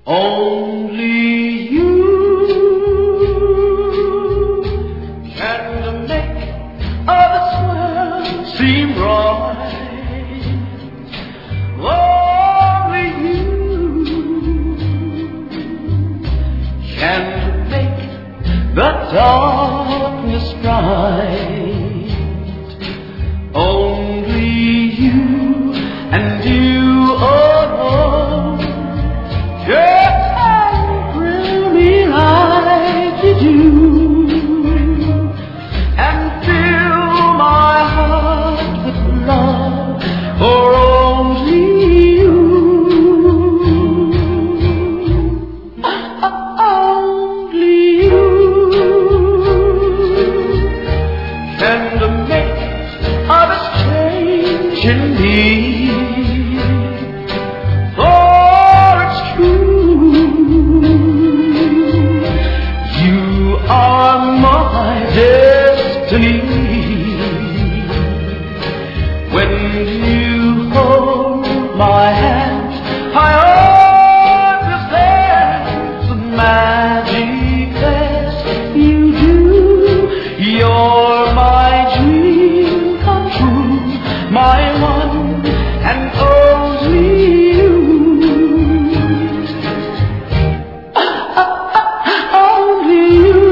Only you can make this world seem right. Only you can make the darkness bright. Only you and you alone can thrill me like you do, and fill my heart with love for only you. Only you can make this change in me. When you hold my hand, I understand the magic that you do. You're my dream come true, my one and only you. Only you.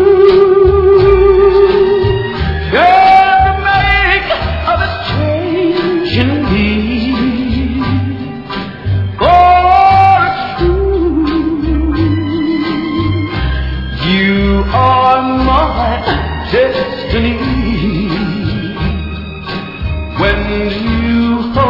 You are my destiny. When you